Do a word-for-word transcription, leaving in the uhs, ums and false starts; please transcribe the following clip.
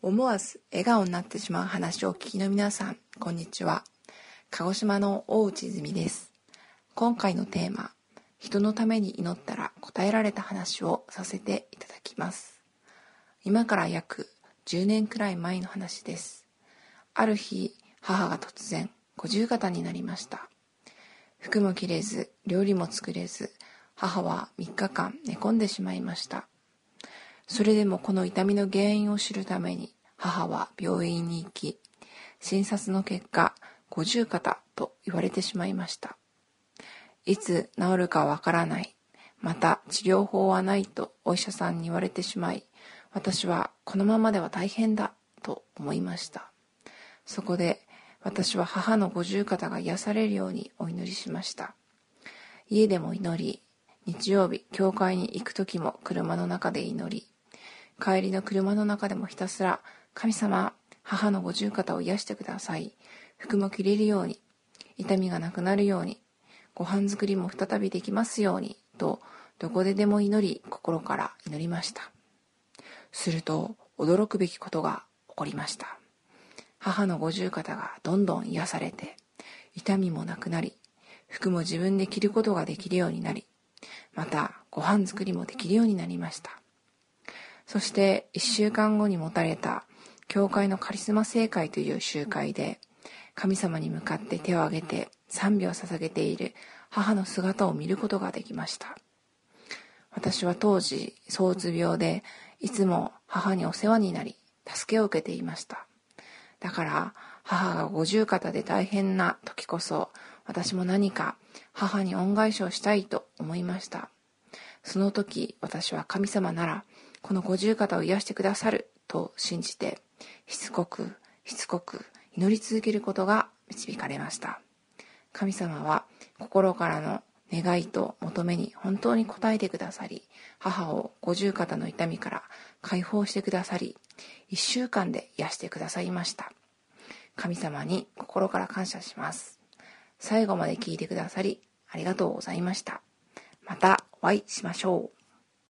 思わず笑顔になってしまう話をお聞きの皆さん、こんにちは。鹿児島の大内泉です。今回のテーマ、人のために祈ったら答えられた話をさせていただきます。今から約じゅうねんくらい前の話です。ある日、母が突然五十肩になりました。服も着れず、料理も作れず、母はみっかかん寝込んでしまいました。それでもこの痛みの原因を知るために母は病院に行き、診察の結果、五十肩と言われてしまいました。いつ治るかわからない、また治療法はないとお医者さんに言われてしまい、私はこのままでは大変だと思いました。そこで私は母の五十肩が癒されるようにお祈りしました。家でも祈り、日曜日教会に行く時も車の中で祈り、帰りの車の中でもひたすら、神様、母の五十肩を癒してください。服も着れるように、痛みがなくなるように、ご飯作りも再びできますように、とどこででも祈り、心から祈りました。すると、驚くべきことが起こりました。母の五十肩がどんどん癒されて、痛みもなくなり、服も自分で着ることができるようになり、またご飯作りもできるようになりました。そして一週間後に持たれた教会のカリスマ聖会という集会で、神様に向かって手を挙げて賛美を捧げている母の姿を見ることができました。私は当時躁うつ病で、いつも母にお世話になり助けを受けていました。だから母が五十肩で大変な時こそ、私も何か母に恩返しをしたいと思いました。その時私は神様ならこの五十肩を癒してくださると信じて、しつこくしつこく祈り続けることが導かれました。神様は心からの願いと求めに本当に応えてくださり、母を五十肩の痛みから解放してくださり、一週間で癒してくださいました。神様に心から感謝します。最後まで聞いてくださりありがとうございました。またお会いしましょう。